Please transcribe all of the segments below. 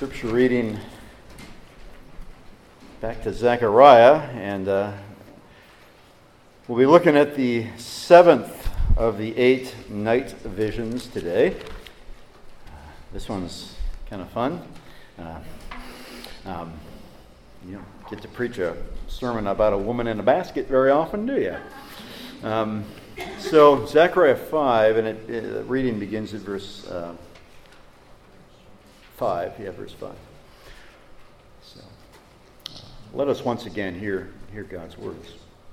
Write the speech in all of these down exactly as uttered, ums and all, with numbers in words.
Scripture reading back to Zechariah, and uh, we'll be looking at the seventh of the eight night visions today. Uh, this one's kind of fun. Uh, um, you don't get to preach a sermon about a woman in a basket very often, do you? Um, so Zechariah five, and it, it, the reading begins at verse uh, five. Yeah, verse five. So uh, let us once again hear hear God's words.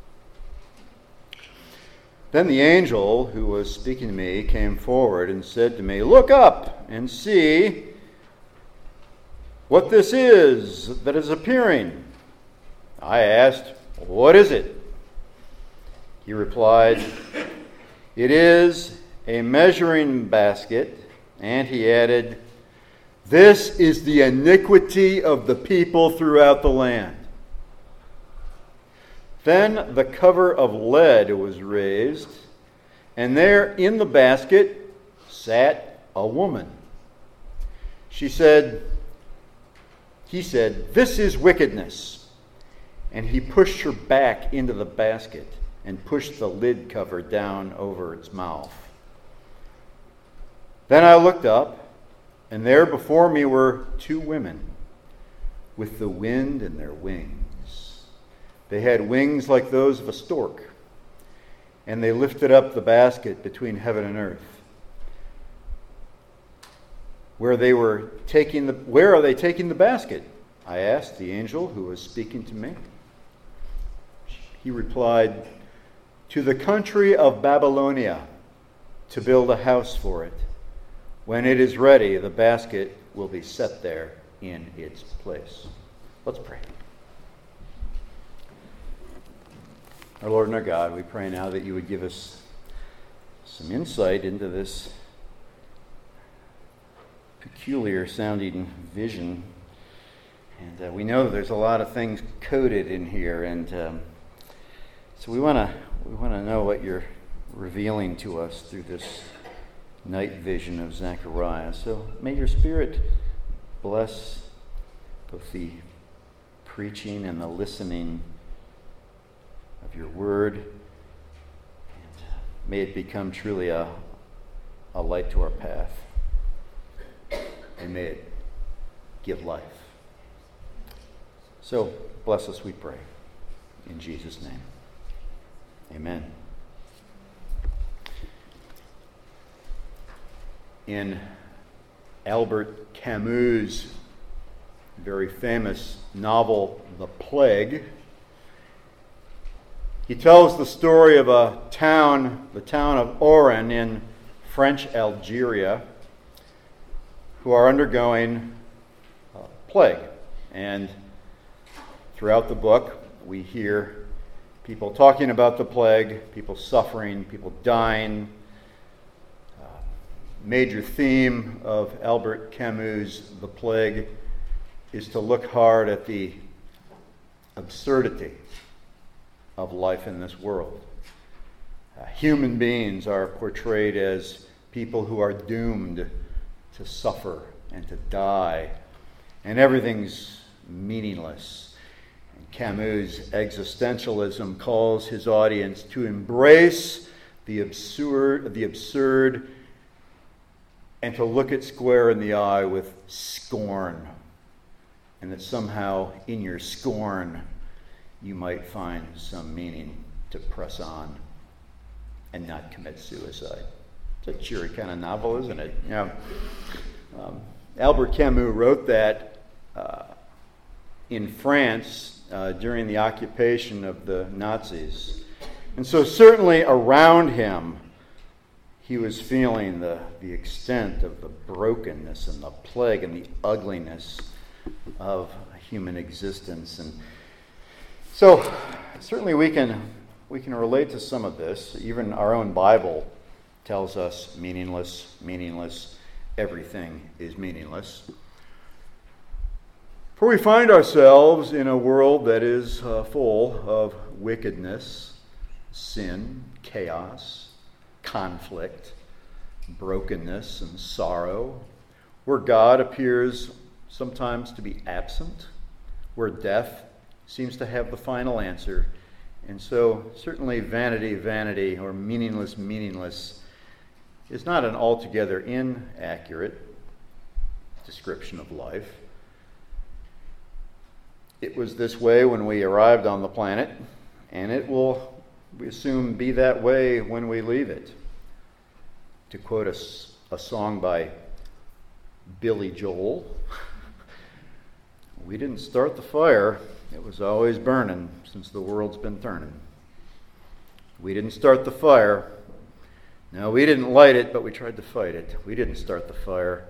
Then the angel who was speaking to me came forward and said to me, "Look up and see what this is that is appearing." I asked, "What is it?" He replied, "It is a measuring basket." And he added, "This is the iniquity of the people throughout the land." Then the cover of lead was raised, and there in the basket sat a woman. She said, he said, "This is wickedness." And he pushed her back into the basket and pushed the lid cover down over its mouth. Then I looked up, and there before me were two women with the wind in their wings. They had wings like those of a stork, and they lifted up the basket between heaven and earth. Where they were taking the where are they taking the basket? I asked the angel who was speaking to me. He replied, "To the country of Babylonia, to build a house for it. When it is ready, the basket will be set there in its place." Let's pray. Our Lord and our God, we pray now that you would give us some insight into this peculiar sounding vision. And uh, we know that there's a lot of things coded in here, and um, so we want to we want to know what you're revealing to us through this night vision of Zechariah. So may your Spirit bless both the preaching and the listening of your word, and may it become truly a, a light to our path, and may it give life. So bless us, we pray, in Jesus' name. Amen. In Albert Camus' very famous novel, The Plague, he tells the story of a town, the town of Oran in French Algeria, who are undergoing a plague. And throughout the book, we hear people talking about the plague, people suffering, people dying. Uh, major theme of Albert Camus' The Plague is to look hard at the absurdity of life in this world. Uh, human beings are portrayed as people who are doomed to suffer and to die, and everything's meaningless. Camus' existentialism calls his audience to embrace the absurd, the absurd, and to look it square in the eye with scorn, and that somehow in your scorn you might find some meaning to press on and not commit suicide. It's a cheery kind of novel, isn't it? You know, um, Albert Camus wrote that uh, in France Uh, during the occupation of the Nazis. And so certainly around him, he was feeling the, the extent of the brokenness and the plague and the ugliness of human existence. And so certainly we can we can relate to some of this. Even our own Bible tells us meaningless, meaningless, everything is meaningless. For we find ourselves in a world that is uh, full of wickedness, sin, chaos, conflict, brokenness, and sorrow, where God appears sometimes to be absent, where death seems to have the final answer. And so certainly vanity, vanity, or meaningless, meaningless is not an altogether inaccurate description of life. It was this way when we arrived on the planet, and it will, we assume, be that way when we leave it. To quote a, a song by Billy Joel, we didn't start the fire, it was always burning since the world's been turning. We didn't start the fire. No, we didn't light it, but we tried to fight it. We didn't start the fire.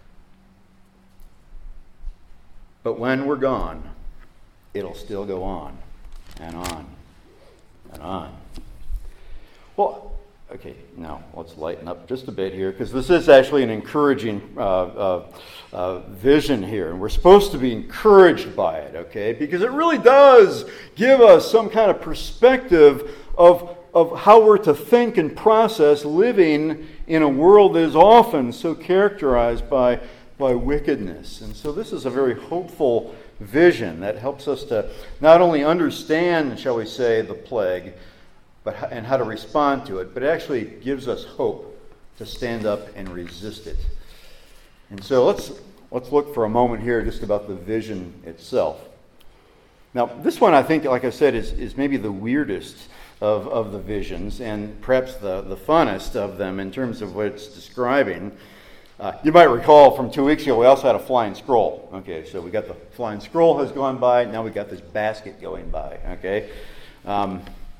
But when we're gone, it'll still go on and on and on. Well, okay, now let's lighten up just a bit here, because this is actually an encouraging uh, uh, uh, vision here, and we're supposed to be encouraged by it, okay? Because it really does give us some kind of perspective of, of how we're to think and process living in a world that is often so characterized by, by wickedness. And so this is a very hopeful vision that helps us to not only understand, shall we say, the plague, but and how to respond to it, but it actually gives us hope to stand up and resist it. And so let's let's look for a moment here just about the vision itself. Now, this one, I think, like I said, is, is maybe the weirdest of, of the visions, and perhaps the, the funnest of them in terms of what it's describing. Uh, you might recall from two weeks ago, we also had a flying scroll. Okay, so we got the flying scroll has gone by, now we got this basket going by. Okay. Um,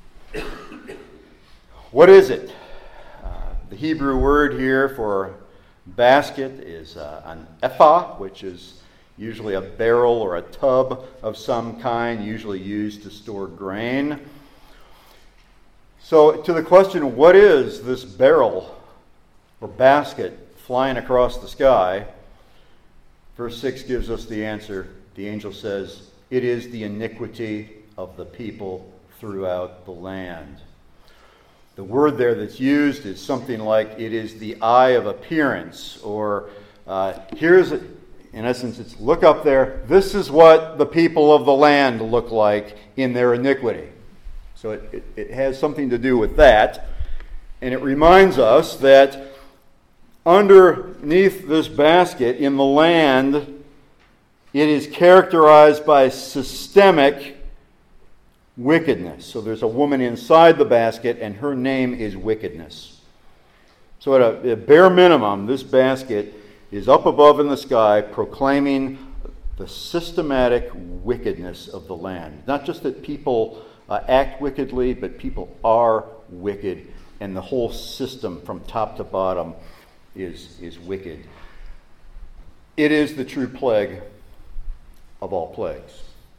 What is it? Uh, the Hebrew word here for basket is uh, an ephah, which is usually a barrel or a tub of some kind, usually used to store grain. So to the question, what is this barrel or basket flying across the sky? Verse six gives us the answer. The angel says, "It is the iniquity of the people throughout the land." The word there that's used is something like it is the eye of appearance, or uh, here's, in essence, it's look up there, this is what the people of the land look like in their iniquity. So it, it, it has something to do with that, and it reminds us that underneath this basket in the land, it is characterized by systemic wickedness. So there's a woman inside the basket, and her name is wickedness. So at a, a bare minimum, this basket is up above in the sky proclaiming the systematic wickedness of the land. Not just that people uh, act wickedly, but people are wicked, and the whole system from top to bottom is, is wicked. It is the true plague of all plagues.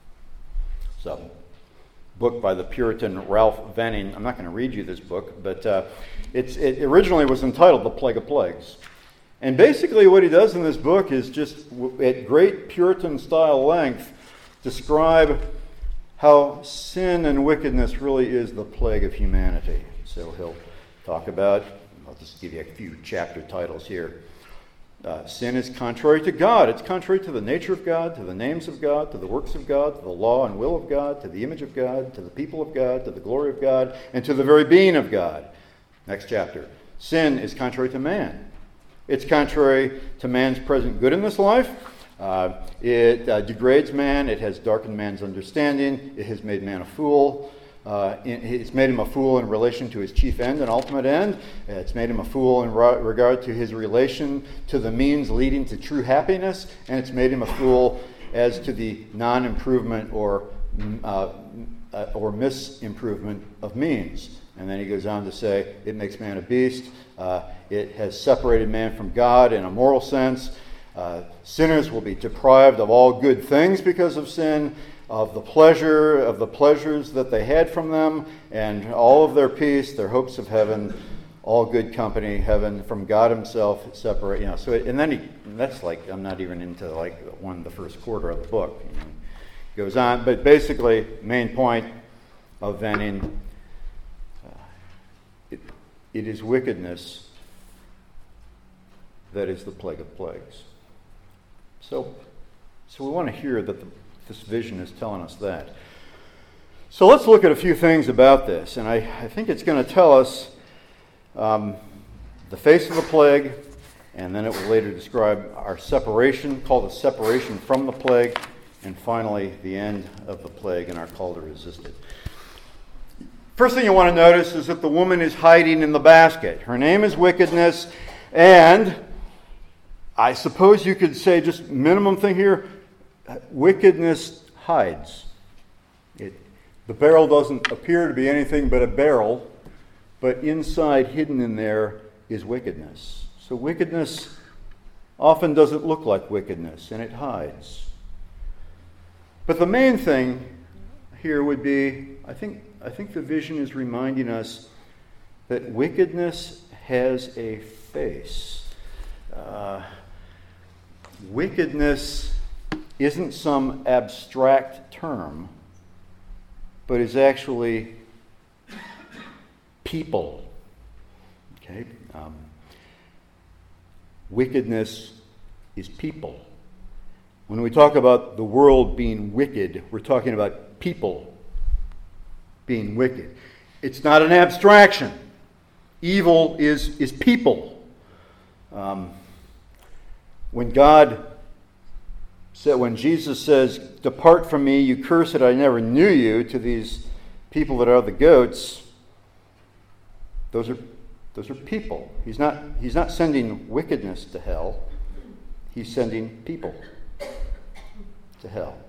So, book by the Puritan Ralph Venning. I'm not going to read you this book, but uh, it's, it originally was entitled The Plague of Plagues. And basically what he does in this book is just, at great Puritan-style length, describe how sin and wickedness really is the plague of humanity. So he'll talk about, I'll just give you a few chapter titles here. Uh, sin is contrary to God. It's contrary to the nature of God, to the names of God, to the works of God, to the law and will of God, to the image of God, to the people of God, to the glory of God, and to the very being of God. Next chapter. Sin is contrary to man. It's contrary to man's present good in this life. Uh, it uh, degrades man. It has darkened man's understanding. It has made man a fool. Uh, it's made him a fool in relation to his chief end and ultimate end. It's made him a fool in ra- regard to his relation to the means leading to true happiness, and it's made him a fool as to the non-improvement or uh, uh, or misimprovement of means. And then he goes on to say, it makes man a beast. Uh, it has separated man from God in a moral sense. Uh, sinners will be deprived of all good things because of sin, of the pleasure, of the pleasures that they had from them, and all of their peace, their hopes of heaven, all good company, heaven from God himself, separate, you know. So, it, and then he, and that's like, I'm not even into like one, the first quarter of the book. You know. Goes on, but basically, main point of Venning, uh, it, it is wickedness that is the plague of plagues. So, So we want to hear that the, this vision is telling us that. So let's look at a few things about this, and I, I think it's going to tell us um, the face of the plague, and then it will later describe our separation, called the separation from the plague, and finally the end of the plague and our call to resist it. First thing you want to notice is that the woman is hiding in the basket. Her name is Wickedness, and I suppose you could say, just minimum thing here, wickedness hides. It, the barrel doesn't appear to be anything but a barrel, but inside, hidden in there, is wickedness. So wickedness often doesn't look like wickedness, and it hides. But the main thing here would be, I think, I think the vision is reminding us that wickedness has a face. Uh, wickedness isn't some abstract term, but is actually people. Okay? Um, wickedness is people. When we talk about the world being wicked, we're talking about people being wicked. It's not an abstraction. Evil is, is people. Um, when God said, when Jesus says, "Depart from me, you cursed, I never knew you," to these people that are the goats, those are those are people. He's not he's not sending wickedness to hell. He's sending people to hell.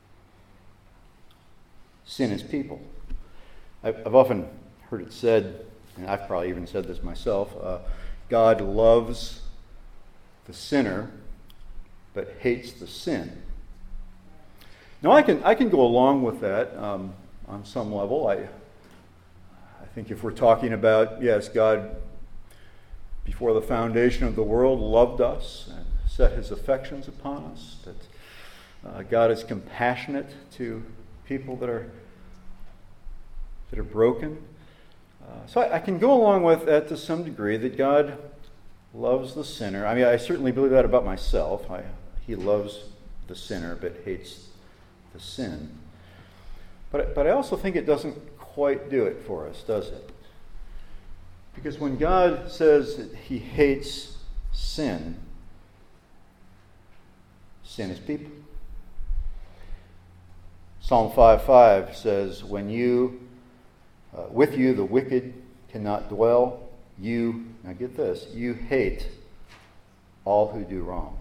Sin is people. I've often heard it said, and I've probably even said this myself, uh, God loves the sinner, but hates the sin. Now, I can I can go along with that um, on some level. I I think if we're talking about, yes, God, before the foundation of the world, loved us and set his affections upon us, that uh, God is compassionate to people that are that are broken. Uh, so I, I can go along with that to some degree, that God loves the sinner. I mean, I certainly believe that about myself. I, he loves the sinner, but hates the sin. But, but I also think it doesn't quite do it for us, does it? Because when God says that he hates sin, sin is people. Psalm five five says, when you Uh, with you the wicked cannot dwell. You, now get this, you hate all who do wrong.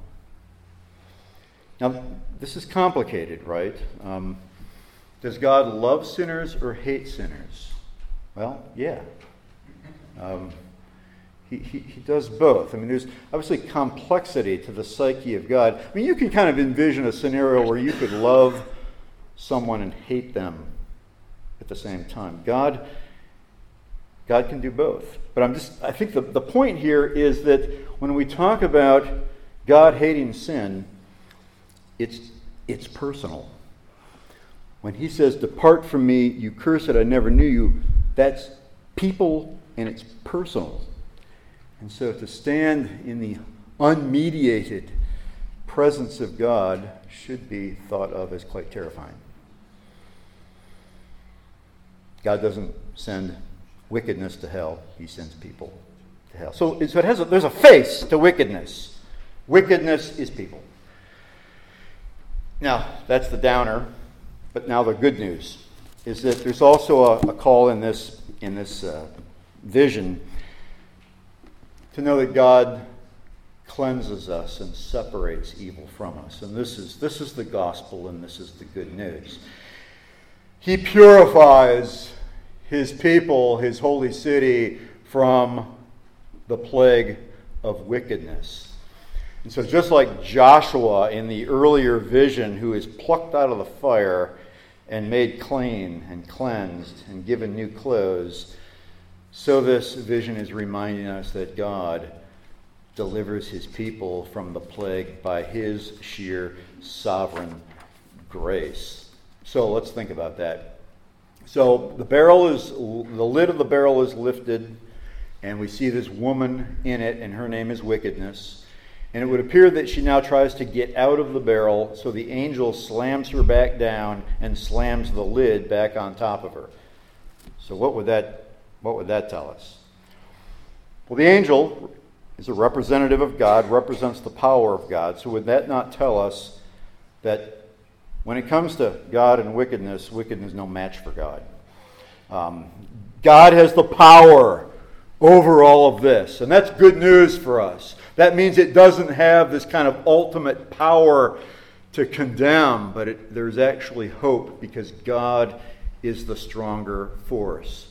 Now, this is complicated, right? Um, does God love sinners or hate sinners? Well, yeah. Um, he, he, he does both. I mean, there's obviously complexity to the psyche of God. I mean, you can kind of envision a scenario where you could love someone and hate them at the same time. God, God can do both. But I'm just, I think the, the point here is that when we talk about God hating sin, it's it's personal. When he says, "Depart from me, you cursed, I never knew you," that's people and it's personal. And so to stand in the unmediated presence of God should be thought of as quite terrifying. God doesn't send wickedness to hell. He sends people to hell. So, so it has a, there's a face to wickedness. Wickedness is people. Now, that's the downer. But now the good news is that there's also a, a call in this, in this uh, vision to know that God cleanses us and separates evil from us. And this is, this is the gospel, and this is the good news. He purifies his people, his holy city, from the plague of wickedness. And so just like Joshua in the earlier vision, who is plucked out of the fire and made clean and cleansed and given new clothes, so this vision is reminding us that God delivers his people from the plague by his sheer sovereign grace. So let's think about that. So the barrel is, the lid of the barrel is lifted, and we see this woman in it, and her name is Wickedness. And it would appear that she now tries to get out of the barrel, so the angel slams her back down and slams the lid back on top of her. So what would that what would that tell us? Well, the angel is a representative of God, represents the power of God. So would that not tell us that when it comes to God and wickedness, wickedness is no match for God? Um, God has the power over all of this, and that's good news for us. That means it doesn't have this kind of ultimate power to condemn, but it, there's actually hope because God is the stronger force.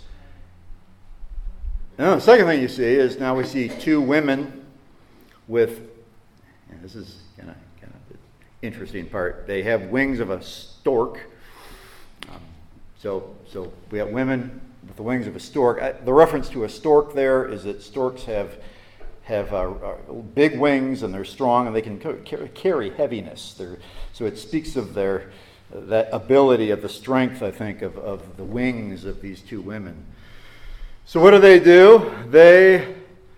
Now, the second thing you see is now we see two women with, and this is kind of kind of the interesting part. They have wings of a stork. Um, so, so we have women with the wings of a stork. I, the reference to a stork there is that storks have have uh, uh, big wings and they're strong and they can carry, carry heaviness. They're, so it speaks of their uh, that ability, of the strength, I think, of, of the wings of these two women. So what do they do? They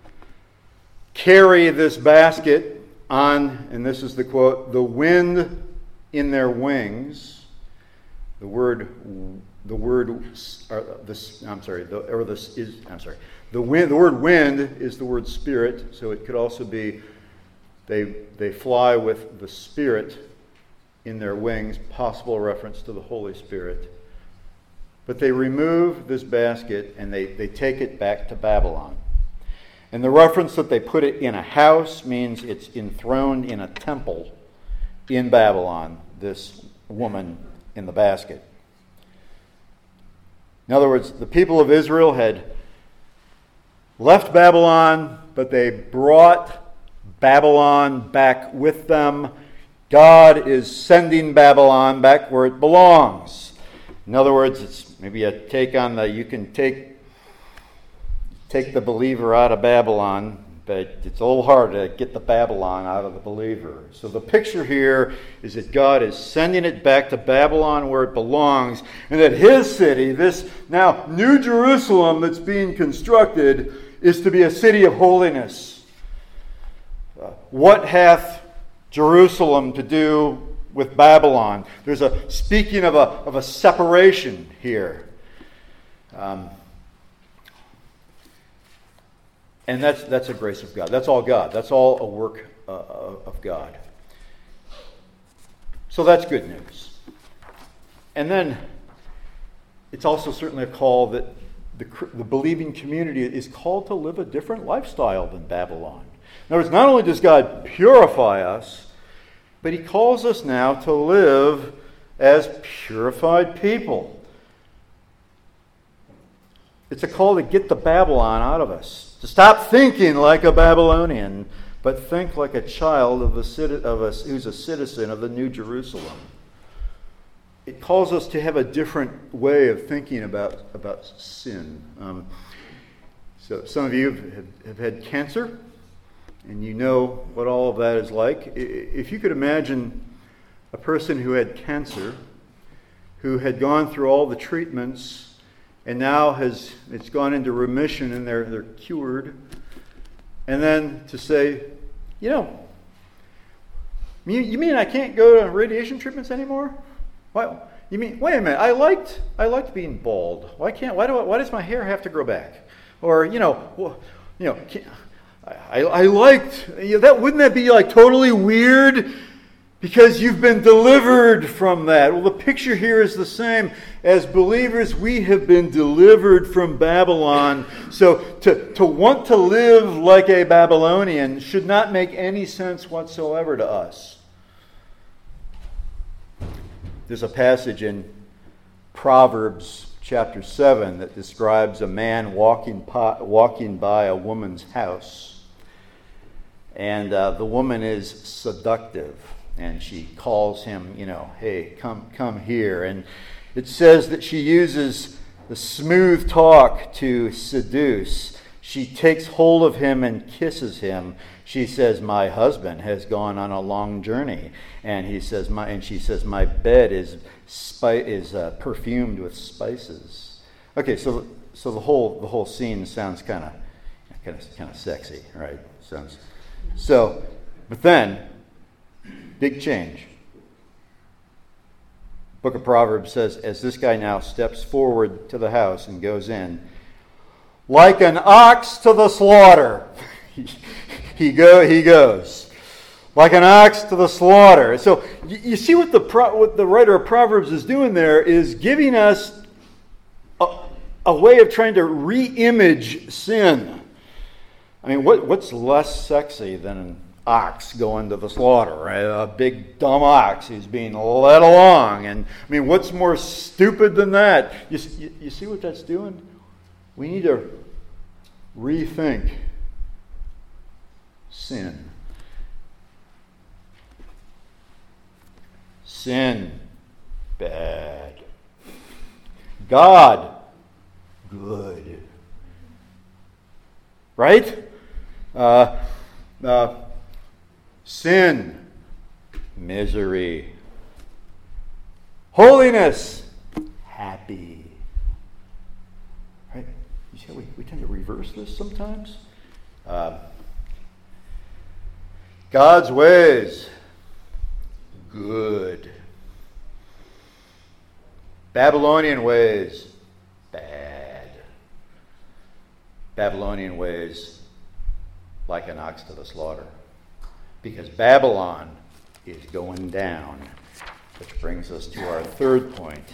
carry this basket on, and this is the quote, the wind in their wings. The word, the word, or this, I'm sorry, the, or this is, I'm sorry. The wind, the word wind is the word spirit, so it could also be they they fly with the Spirit in their wings, possible reference to the Holy Spirit. But they remove this basket and they, they take it back to Babylon. And the reference that they put it in a house means it's enthroned in a temple in Babylon, this woman in the basket. In other words, the people of Israel had left Babylon, but they brought Babylon back with them. God is sending Babylon back where it belongs. In other words, it's maybe a take on the, you can take take the believer out of Babylon, but it's a little hard to get the Babylon out of the believer. So the picture here is that God is sending it back to Babylon where it belongs, and that his city, this now New Jerusalem that's being constructed, is to be a city of holiness. Uh, what hath Jerusalem to do with Babylon? There's a speaking of a of a separation here, um, and that's that's a grace of God. That's all God. That's all a work uh, of God. So that's good news. And then it's also certainly a call that the the believing community is called to live a different lifestyle than Babylon. In other words, not only does God purify us, but he calls us now to live as purified people. It's a call to get the Babylon out of us. To stop thinking like a Babylonian, but think like a child of a, of a who's a citizen of the New Jerusalem. It calls us to have a different way of thinking about, about sin. Um, so some of you have, have had cancer, and you know what all of that is like. If you could imagine a person who had cancer, who had gone through all the treatments, and now has it's gone into remission and they're they're cured, and then to say, you know, you, you mean I can't go to radiation treatments anymore? Why? You mean wait a minute? I liked I liked being bald. Why can't? Why do? I, why does my hair have to grow back? Or you know, well, you know. Can't, I, I liked, you know, that wouldn't that be like totally weird? Because you've been delivered from that. Well, the picture here is the same. As believers, we have been delivered from Babylon. So to, to want to live like a Babylonian should not make any sense whatsoever to us. There's a passage in Proverbs chapter seven that describes a man walking, walking by a woman's house. And uh, the woman is seductive, and she calls him, you know, hey, come come here. And it says that she uses the smooth talk to seduce. She takes hold of him and kisses him. She says, my husband has gone on a long journey. And he says, my and she says, my bed is spi- is uh, perfumed with spices. Okay, so so the whole the whole scene sounds kind of kind of kind of sexy, right? Sounds. So But then, big change. Book of Proverbs says, as this guy now steps forward to the house and goes in, like an ox to the slaughter, he, he, go, he goes. Like an ox to the slaughter. So you, you see what the, Pro, what the writer of Proverbs is doing there is giving us a, a way of trying to re-image sin. I mean, what, what's less sexy than an ox going to the slaughter, right? A big dumb ox who's being led along. And I mean, what's more stupid than that? You, you, you see what that's doing? We need to rethink sin. Sin, bad. God, good. Right? Uh, uh, sin, misery. Holiness, happy. Right? You see how we, we tend to reverse this sometimes? Uh, God's ways, good. Babylonian ways, bad. Babylonian ways, like an ox to the slaughter. Because Babylon is going down. Which brings us to our third point.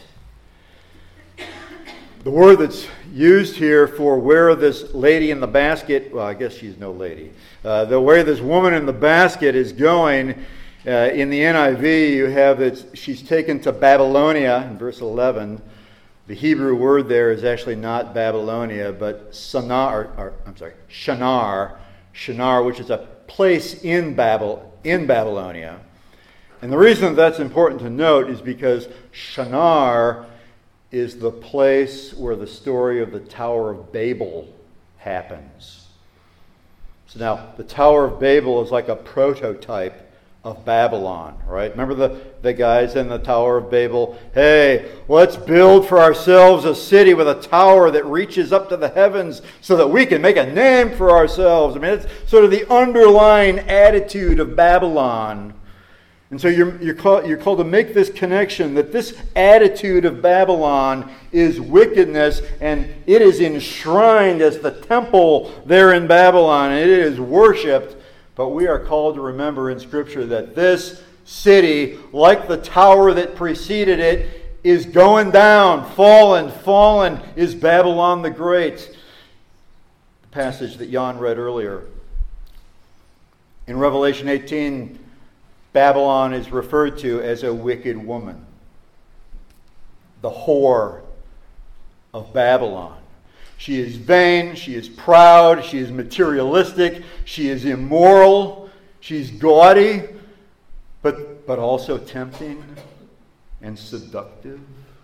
The word that's used here for where this lady in the basket, well, I guess she's no lady. Uh, the where this woman in the basket is going, uh, in the N I V, you have that she's taken to Babylonia in verse eleven. The Hebrew word there is actually not Babylonia, but Sanar, or, I'm sorry, Shinar, Shinar, which is a place in Babel, in Babylonia. And the reason that's important to note is because Shinar is the place where the story of the Tower of Babel happens. So now, the Tower of Babel is like a prototype of Babylon, right? Remember the, the guys in the Tower of Babel? Hey, let's build for ourselves a city with a tower that reaches up to the heavens so that we can make a name for ourselves. I mean, it's sort of the underlying attitude of Babylon. And so you're, you're, called, you're called to make this connection that this attitude of Babylon is wickedness, and it is enshrined as the temple there in Babylon, and it is worshipped. But we are called to remember in Scripture that this city, like the tower that preceded it, is going down. Fallen, fallen is Babylon the Great. The passage that Jan read earlier. In Revelation eighteen, Babylon is referred to as a wicked woman. The whore of Babylon. She is vain, she is proud, she is materialistic, she is immoral, she's gaudy, but, but also tempting and seductive.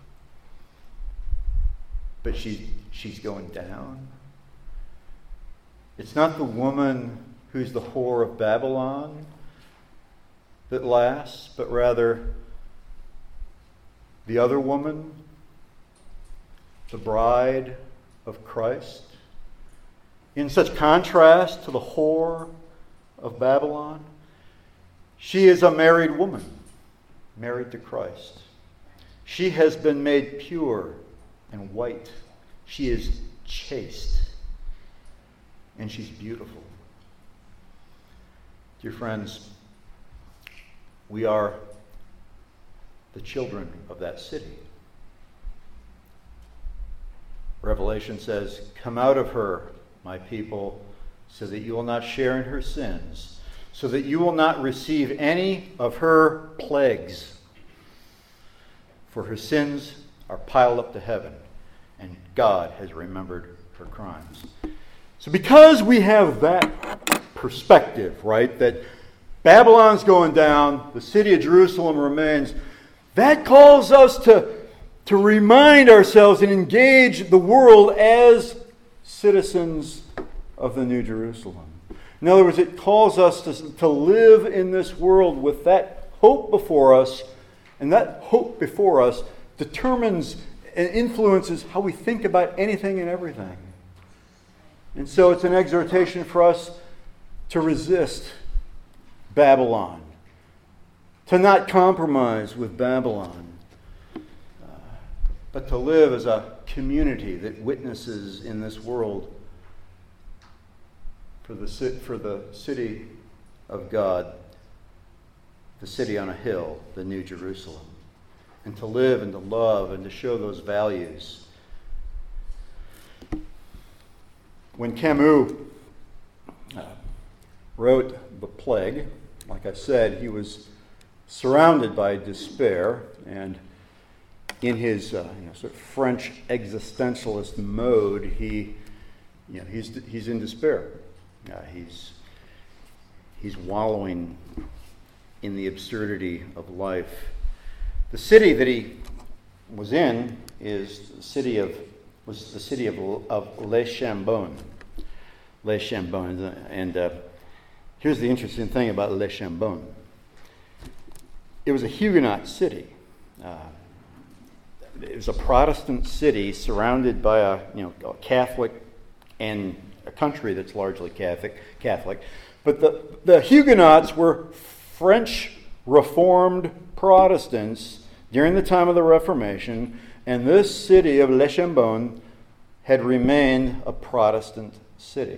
But she, she's going down. It's not the woman who's the whore of Babylon that lasts, but rather the other woman, the bride of Christ, in such contrast to the whore of Babylon. She is a married woman, married to Christ. She has been made pure and white. She is chaste, and she's beautiful. Dear friends, we are the children of that city. Revelation says, "Come out of her, my people, so that you will not share in her sins, so that you will not receive any of her plagues. For her sins are piled up to heaven, and God has remembered her crimes." So because we have that perspective, right, that Babylon's going down, the city of Jerusalem remains, that calls us to to remind ourselves and engage the world as citizens of the New Jerusalem. In other words, it calls us to, to live in this world with that hope before us, and that hope before us determines and influences how we think about anything and everything. And so it's an exhortation for us to resist Babylon, to not compromise with Babylon, uh, but to live as a community that witnesses in this world for the, for the city of God, the city on a hill, the New Jerusalem, and to live and to love and to show those values. When Camus uh, wrote The Plague, like I said, he was surrounded by despair, and in his uh, you know, sort of French existentialist mode, he, you know, he's he's in despair. Uh, he's he's wallowing in the absurdity of life. The city that he was in is the city of was the city of of Les Chambon. Les Chambon, and uh, here's the interesting thing about Les Chambon. It was a Huguenot city. Uh, it was a Protestant city surrounded by a you know a Catholic and a country that's largely Catholic. Catholic, but the the Huguenots were French Reformed Protestants during the time of the Reformation, and this city of Les Chambon had remained a Protestant city.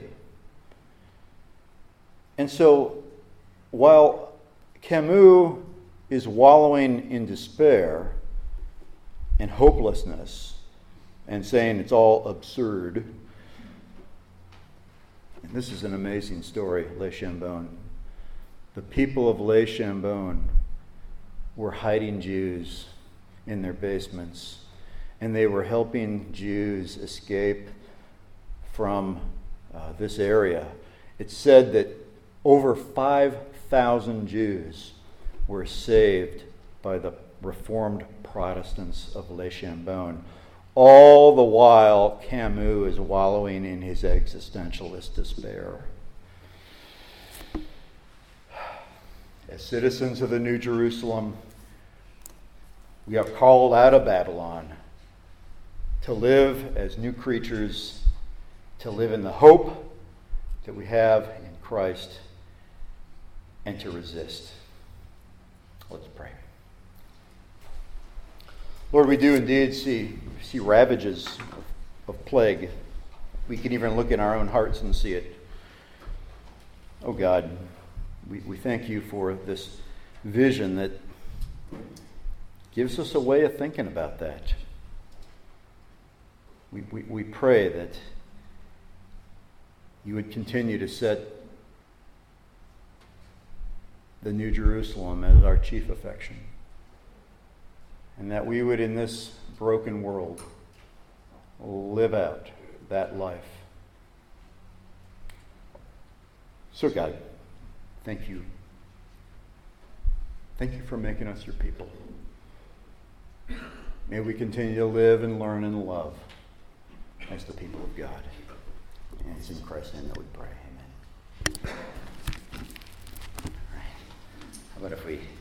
And so, while Camus is wallowing in despair and hopelessness and saying it's all absurd, and this is an amazing story, Les Chambon. The people of Les Chambon were hiding Jews in their basements, and they were helping Jews escape from uh, this area. It's said that over five thousand Jews were saved by the Reformed Protestants of Les Chambon. All the while, Camus is wallowing in his existentialist despair. As citizens of the New Jerusalem, we are called out of Babylon to live as new creatures, to live in the hope that we have in Christ, and to resist. Let's pray. Lord, we do indeed see, see ravages of, of plague. We can even look in our own hearts and see it. Oh God, we, we thank you for this vision that gives us a way of thinking about that. We, we, we pray that you would continue to set the New Jerusalem as our chief affection, and that we would, in this broken world, live out that life. So God, thank you. Thank you for making us your people. May we continue to live and learn and love as the people of God. And it's in Christ's name that we pray. Amen. All right. How about if we